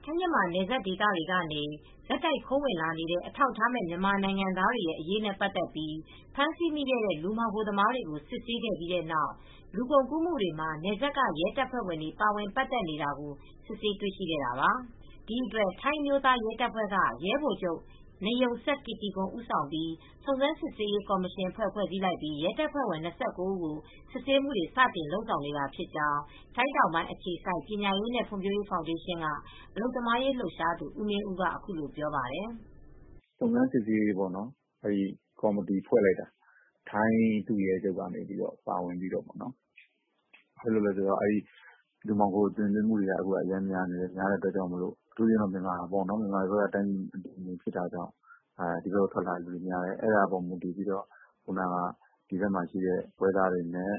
ထိုင်းမြန်မာနယ်စပ်ဒေသတွေကနေလက်တိုက်ခိုးဝင်လာနေတဲ့ အထောက်အထားမဲ့မြန်မာနိုင်ငံသားတွေရဲ့အရေးနဲ့ပတ်သက်ပြီးဖမ်းဆီးမိခဲ့တဲ့လူမှောင်ခိုသမားတွေကိုစစ်ဆေးခဲ့ပြီးတဲ့နောက်လူကုန်ကူးမှုတွေမှာနယ်စပ်ကရဲတပ်ဖွဲ့ဝင်တွေပါဝင်ပတ်သက်နေတာကိုစစ်ဆေးတွေ့ရှိခဲ့တာပါ။ဒီအတွက်ထိုင်းအမျိုးသားရဲတပ်ဖွဲ့ကရဲဗိုလ်ချုပ်နယုံစက်ကီတီကွန်ဦးဆောင်ပြီးစုံစမ်းစစ်ဆေးရေးကော်မရှင်ဖွဲ့စည်းလိုက်ပြီးရဲတပ်ဖွဲ့ဝင် 29 ဦးကိုစစ်ဆေးမှုတွေစတင်လုပ်ဆောင်နေတာဖြစ်ကြောင်းထိုင်းတောင်ပိုင်းအခြေစိုက်ပညာရေးနဲ့ဖွံ့ဖြိုးရေးဖောင်ဒေးရှင်းကအလုပ်သမားရေးလှုပ်ရှားသူဦးမင်းဦးကအခုလိုပြောပါတယ်။ "စုံစမ်းစစ်ဆေးရေးပေါ့နော်ကော်မတီဖွဲ့လိုက်တာထိုင်းဒုရဲချုပ်ကနေပါဝင်ပြီးတော့ပေါ့နော်ဘာလို့လဲဆိုတော့လူမှောင်ခိုတင်သွင်းမှုတွေက အရမ်းများနေတယ်များတဲ့အတွက်ကြောင့်အထူးသဖြင့်မြန်မာဘက်ကတိုင်းပြည်မတည်ငြိမ်ဖြစ်တာကြောင့်ဒီဘက်ကိုထွက်လာတဲ့လူတွေများတယ်အဲဒါပေါ်မူတည်ပြီးတော့ဒီဘက်မှာရှိတဲ့ပွဲစားတွေနဲ့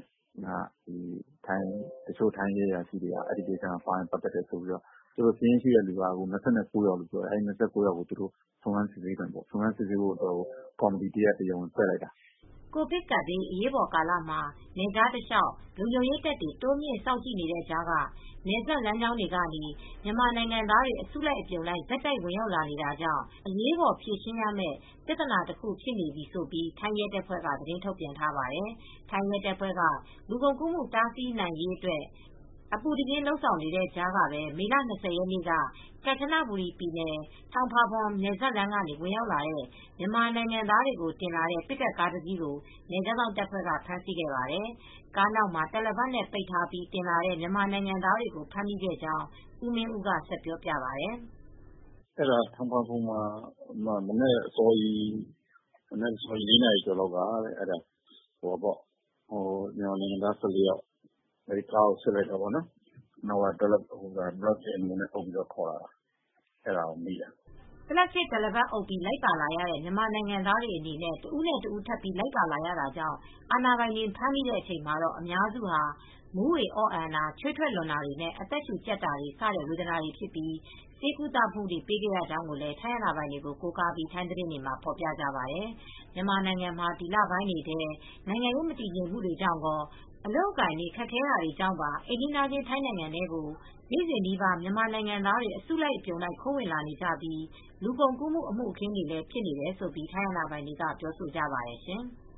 တချို့ထိုင်းရဲအရာရှိတွေကအဲဒီကိစ္စမှာပါဝင်ပတ်သက်တယ်ဆိုပြီးတော့သူတို့စာရင်းရှိတဲ့လူက29 ယောက်လို့ပြောတယ်အဲဒီ29ယောက်ကိုသူတို့စုံစမ်းစစ်ဆေးဖို့ကော်မတီတရပ်တရားဝင်ဖွဲ့လိုက်တာကိုဗစ်ကပ်ဘေးအရေးပေါ်ကာလမှာနယ်ခြားတလျှောက်လုံခြုံရေးတပ်တွေတိုးမြင့်စောင့်ကြည့်နေတဲ့ကြားကနယ်စပ်လမ်းကြောင်းတွေကနေမြန်မာနိုင်ငံသားတွေအစုလိုက်အပြုံလိုက်ဆက်တိုက်ဝင်ရောက်လာနေတာကြောင့်အရေးပေါ်ဖြေရှင်းရမယ့်ပြဿနာတစ်ခုဖြစ်နေပြီဆိုပြီးထိုင်းရဲတပ်ဖွဲ့ကသတင်းထုတ်ပြန်ထားပါတယ်။ထိုင်းရဲတပ်ဖွဲ့ကလူကုန်ကူးမှုတားဆီးနိုင်ရေးအတွက်အပူတပြင်းလုပ်ဆောင်နေတဲ့ကြားကပဲမေလ 20 ရက်နေ့ကကမ်ချနဘူရီပြည်နယ်ထောင်ပါပွန်းနယ်စပ်လမ်းကနေဝင်ရောက်လာတဲ့မြန်မာနိုင်ငံသားတွေကိုတင်လာတဲ့ပစ်ကပ်ကားတစ်စီးကိုနယ်ခြားစောင့်တပ်ဖွဲ့ကဖမ်းဆီးခဲ့ပါတယ်။ကားနောက်မှာတာလပတ်နဲ့ပိတ်ထားပြီးတင်လာတဲ့မြန်မာနိုင်ငံသားတွေကိုဖမ်းမိခဲ့ကြောင်းဦးမင်းဦးကဆက်ပြောပြပါတယ်။ "အဲဒါထောင်ပါပွန်းမှာမနက်အစောကြီး 4 နာရီကျော်လောက်ကမြန်မာနိုင်ငံသား 14 ယောက်ကားကိုစစ်လိုက်တာပေါ့နော်နောက်ကပလတ်စတစ်အမျိုးနဲ့အုပ်ပြီးခေါ်လာတာအဲဒါကိုမိတာပလတ်စတစ်တာလပတ်အုပ်ပြီးလိုက်ပါလာရတဲ့မြန်မာနိုင်ငံသားတွေအနေနဲ့တဦးနဲ့တဦးထပ်ပြီးလိုက်ပါလာရတာကြောင့်အာဏာပိုင်တွေဖမ်းမိတဲ့အချိန်မှာအများစုဟာမူးဝေအော့အန်တာချွေးထွက်လွန်တာတွေနဲ့အသက်ရှူကြပ်တာတွေစတဲ့ဝေဒနာတွေဖြစ်ပြီးဆေးကုသမှုတွေပေးခဲ့ရကြောင်းကိုလည်းထိုင်းအာဏာပိုင်တွေကိုကိုးကားပြီးထိုင်းသတင်းတွေမှာဖော်ပြကြပါတယ်။မြန်မာနိုင်ငံမှာဒီလပိုင်းတွေထဲနိုင်ငံရေးမတည်ငြိမ်မှုတွေကြောင့်ကောအလုပ်အကိုင်တွေခက်ခဲတာတွေကြောင့်ပါအိမ်နီးချင်းထိုင်းနိုင်ငံထဲကိုနေ့စဉ်နီးပါးမြန်မာနိုင်ငံသားတွေအစုလိုက်အပြုံလိုက်ခိုးဝင်လာနေကြပြီးလူကုန်ကူးမှုအမှုအခင်းတွေလည်းဖြစ်နေတယ်လို့ထိုင်းအာဏာပိုင်တွေကပြောဆိုကြပါတယ်ရှင်။